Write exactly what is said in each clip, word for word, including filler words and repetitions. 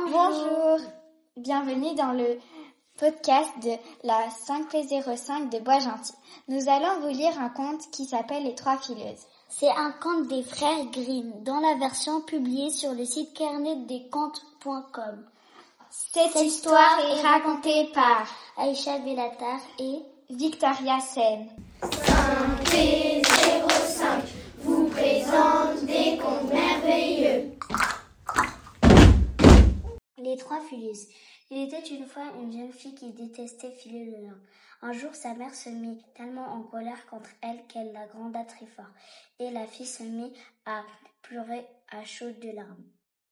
Bonjour, bienvenue dans le podcast de la cinq P zéro cinq de Bois-Gentil. Nous allons vous lire un conte qui s'appelle Les Trois Fileuses. C'est un conte des frères Grimm, dans la version publiée sur le site carnet des contes point com. Cette, Cette histoire est racontée par Aïcha Bellatar et Victoria Sen. cinq P zéro cinq vous présente des contes merveilleux. Les Trois Fileuses. Il était une fois une jeune fille qui détestait filer le lin. Un jour, sa mère se mit tellement en colère contre elle qu'elle la gronda très fort, et la fille se mit à pleurer à chaudes de larmes.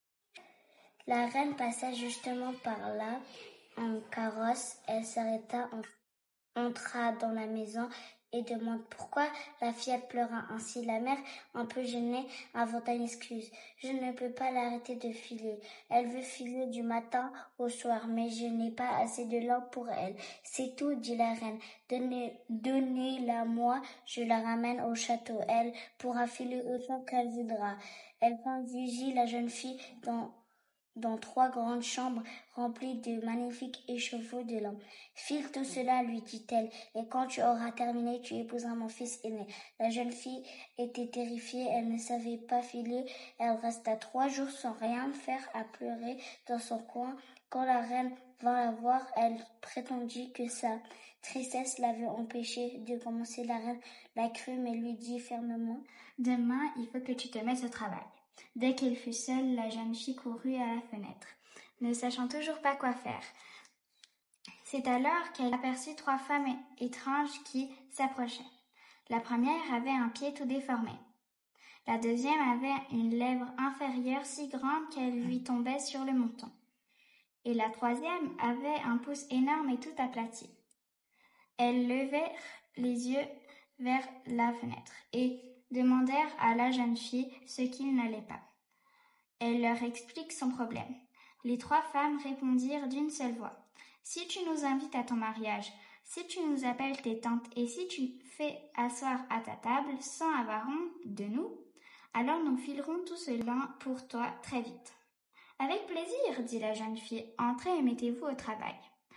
La reine passa justement par là en carrosse. Elle s'arrêta, entra dans la maison et demanda pourquoi la fille pleura ainsi. La mère, un peu gênée, inventa une excuse. « Je ne peux pas l'arrêter de filer. Elle veut filer du matin au soir, mais je n'ai pas assez de lin pour elle. »« C'est tout, dit la reine. Donnez, donnez-la moi, je la ramène au château. Elle pourra filer autant qu'elle voudra. » Elle conduisit la jeune fille dans dans trois grandes chambres remplies de magnifiques écheveaux de lin. « File tout cela, lui dit-elle, et quand tu auras terminé, tu épouseras mon fils aîné. » La jeune fille était terrifiée, elle ne savait pas filer. Elle resta trois jours sans rien faire, à pleurer dans son coin. Quand la reine vint la voir, elle prétendit que sa tristesse l'avait empêchée de commencer. La reine la crut, mais lui dit fermement « Demain, il faut que tu te mettes au travail. » Dès qu'elle fut seule, la jeune fille courut à la fenêtre, ne sachant toujours pas quoi faire. C'est alors qu'elle aperçut trois femmes étranges qui s'approchaient. La première avait un pied tout déformé. La deuxième avait une lèvre inférieure si grande qu'elle lui tombait sur le menton. Et la troisième avait un pouce énorme et tout aplati. Elles levèrent les yeux vers la fenêtre et demandèrent à la jeune fille ce qu'il n'allait pas. Elle leur explique son problème. Les trois femmes répondirent d'une seule voix. « Si tu nous invites à ton mariage, si tu nous appelles tes tantes et si tu fais asseoir à ta table sans avoir honte de nous, alors nous filerons tout ce lin pour toi très vite. »« Avec plaisir, dit la jeune fille, entrez et mettez-vous au travail. »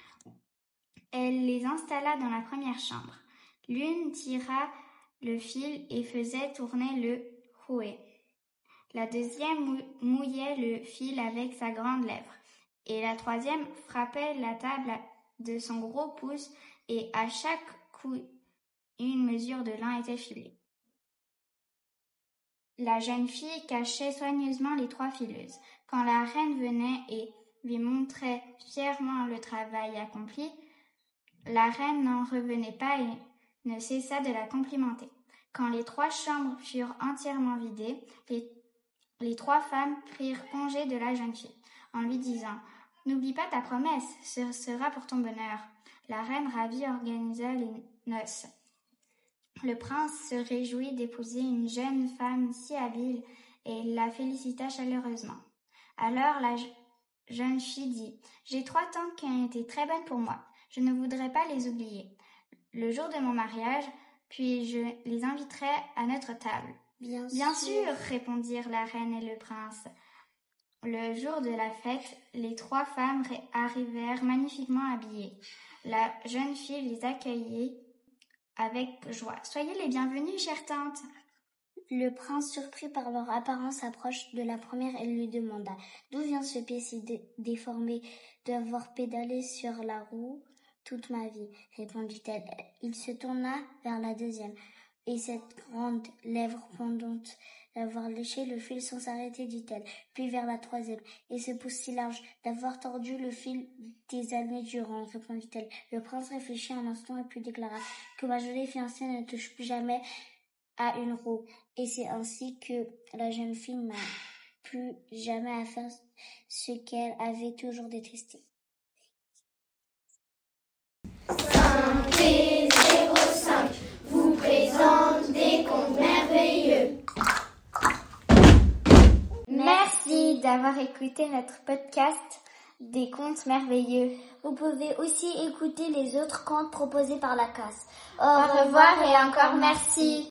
Elle les installa dans la première chambre. L'une tira le fil et faisait tourner le rouet. La deuxième mouillait le fil avec sa grande lèvre, et la troisième frappait la table de son gros pouce, et à chaque coup, une mesure de lin était filée. La jeune fille cachait soigneusement les trois fileuses. Quand la reine venait et lui montrait fièrement le travail accompli, la reine n'en revenait pas et ne cessa de la complimenter. Quand les trois chambres furent entièrement vidées, les, les trois femmes prirent congé de la jeune fille, en lui disant « N'oublie pas ta promesse, ce sera pour ton bonheur. » La reine ravie organisa les noces. Le prince se réjouit d'épouser une jeune femme si habile et la félicita chaleureusement. Alors la jeune fille dit « J'ai trois tantes qui ont été très bonnes pour moi. Je ne voudrais pas les oublier. Le jour de mon mariage, puis je les inviterai à notre table. »« Bien, Bien sûr. sûr, répondirent la reine et le prince. Le jour de la fête, les trois femmes arrivèrent magnifiquement habillées. La jeune fille les accueillit avec joie. « Soyez les bienvenues, chère tante. » Le prince, surpris par leur apparence, approche de la première et lui demanda « D'où vient ce pied si dé- déformé d'avoir pédalé sur la roue toute ma vie ?» répondit-elle. Il se tourna vers la deuxième, et cette grande lèvre pendante d'avoir léché le fil sans s'arrêter, dit-elle. Puis vers la troisième, et ce pouce si large d'avoir tordu le fil des années durant, répondit-elle. Le prince réfléchit un instant et puis déclara que ma jolie fiancée ne touche plus jamais à une roue. Et c'est ainsi que la jeune fille n'a plus jamais à faire ce qu'elle avait toujours détesté. cinq P zéro cinq vous présente des contes merveilleux. Merci d'avoir écouté notre podcast des contes merveilleux. Vous pouvez aussi écouter les autres contes proposés par la classe. Au revoir et encore merci.